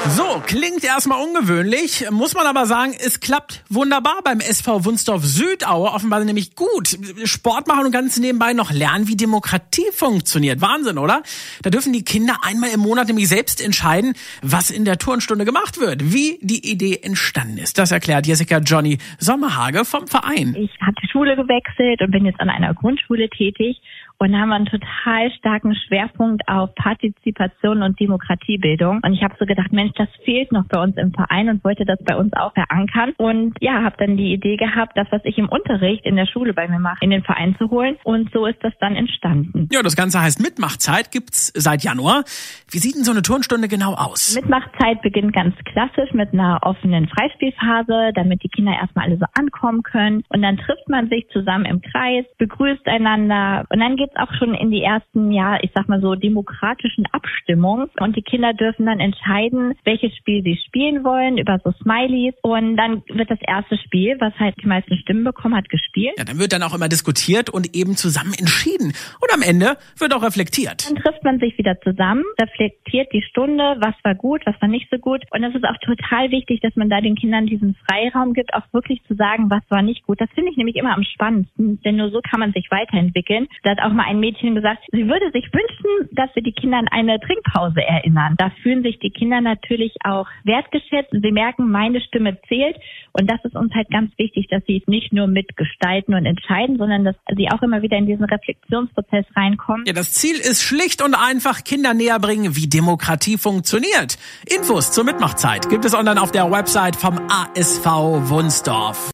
So, klingt erstmal ungewöhnlich, muss man aber sagen, es klappt wunderbar beim SV Wunstorf Südaue, offenbar nämlich gut. Sport machen und ganz nebenbei noch lernen, wie Demokratie funktioniert. Wahnsinn, oder? Da dürfen die Kinder einmal im Monat nämlich selbst entscheiden, was in der Turnstunde gemacht wird, wie die Idee entstanden ist. Das erklärt Jessica Johnny Sommerhage vom Verein. Ich habe die Schule gewechselt und bin jetzt an einer Grundschule tätig und haben einen total starken Schwerpunkt auf Partizipation und Demokratiebildung. Und ich habe so gedacht, Mensch, das fehlt noch bei uns im Verein und wollte das bei uns auch verankern. Und ja, habe dann die Idee gehabt, das, was ich im Unterricht in der Schule bei mir mache, in den Verein zu holen. Und so ist das dann entstanden. Ja, das Ganze heißt Mitmachzeit, gibt's seit Januar. Wie sieht denn so eine Turnstunde genau aus? Mitmachzeit beginnt ganz klassisch mit einer offenen Freispielphase, damit die Kinder erstmal alle so ankommen können. Und dann trifft man sich zusammen im Kreis, begrüßt einander und dann geht's auch schon in die ersten, ja, ich sag mal so, demokratischen Abstimmungen. Und die Kinder dürfen dann entscheiden, welches Spiel sie spielen wollen, über so Smileys. Und dann wird das erste Spiel, was halt die meisten Stimmen bekommen hat, gespielt. Ja, dann wird dann auch immer diskutiert und eben zusammen entschieden. Und am Ende wird auch reflektiert. Dann trifft man sich wieder zusammen, reflektiert die Stunde, was war gut, was war nicht so gut. Und es ist auch total wichtig, dass man da den Kindern diesen Freiraum gibt, auch wirklich zu sagen, was war nicht gut. Das finde ich nämlich immer am spannendsten, denn nur so kann man sich weiterentwickeln. Da hat auch mal ein Mädchen gesagt, sie würde sich wünschen, dass wir die Kinder an eine Trinkpause erinnern. Da fühlen sich die Kinder natürlich auch wertgeschätzt und sie merken, meine Stimme zählt. Und das ist uns halt ganz wichtig, dass sie nicht nur mitgestalten und entscheiden, sondern dass sie auch immer wieder in diesen Reflexionsprozess reinkommen. Ja, das Ziel ist schlicht und einfach Kinder näher bringen, wie Demokratie funktioniert. Infos zur Mitmachzeit gibt es online auf der Website vom ASV Wunstorf.